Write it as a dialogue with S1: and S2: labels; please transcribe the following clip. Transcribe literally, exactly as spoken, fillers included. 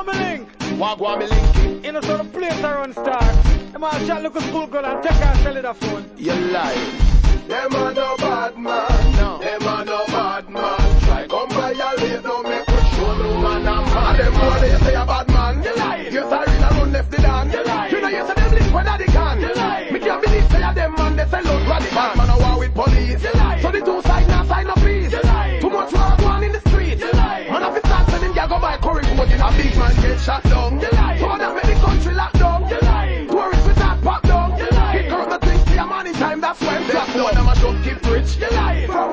S1: me link.
S2: Wagwan me link.
S1: You know, so the place around start. Them all chat look a school girl and take her and sell it a phone.
S2: You lie.
S3: Them are no bad man.
S2: No.
S3: Them are no bad man. Try come violate, no make we show no man a man. Them boy they say a bad man. You lie. You sorry na run left the dan. You lie. You know you say them link where they can. You lie. Me can't believe say a them man they sell out radical. Bad man a war with police. You lie. So the two side now sign up peace. You lie. Too much war going in the street. You lie. Man have to start sending ya go buy curry goat in a big man get shot down. You lie.